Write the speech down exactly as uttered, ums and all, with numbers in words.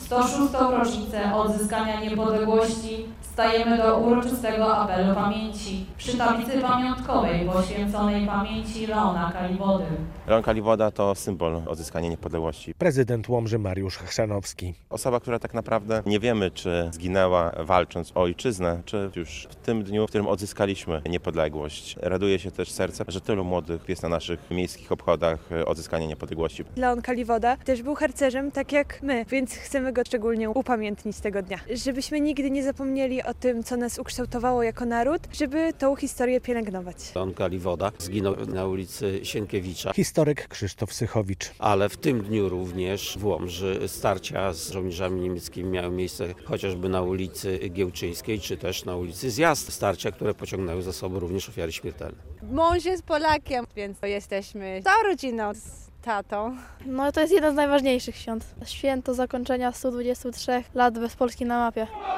sto szóstą rocznicę odzyskania niepodległości stajemy do uroczystego apelu pamięci przy tablicy pamiątkowej poświęconej pamięci Leona Kaliwody. Leon Kaliwoda to symbol odzyskania niepodległości. Prezydent Łomży Mariusz Chrzanowski. Osoba, która tak naprawdę nie wiemy, czy zginęła walcząc o ojczyznę, czy już w tym dniu, w którym odzyskaliśmy niepodległość. Raduje się też serce, że tylu młodych jest na naszych miejskich obchodach odzyskania niepodległości. Leon Kaliwoda też był harcerzem, tak jak my, więc chcemy go szczególnie upamiętnić tego dnia. Żebyśmy nigdy nie zapomnieli o tym, co nas ukształtowało jako naród, żeby tą historię pielęgnować. Leon Kaliwoda zginął na ulicy Sienkiewicza. Historyk Krzysztof Sychowicz. Ale w tym dniu również w Łomży starcia z żołnierzami niemieckimi miały miejsce chociażby na ulicy Giełczyńskiej, czy też na ulicy Zjazd. Starcia, które pociągnęły za sobą również ofiary śmiertelne. Mąż jest Polakiem, więc jesteśmy całą rodziną z tatą. No to jest jedno z najważniejszych świąt. Święto zakończenia stu dwudziestu trzech lat bez Polski na mapie.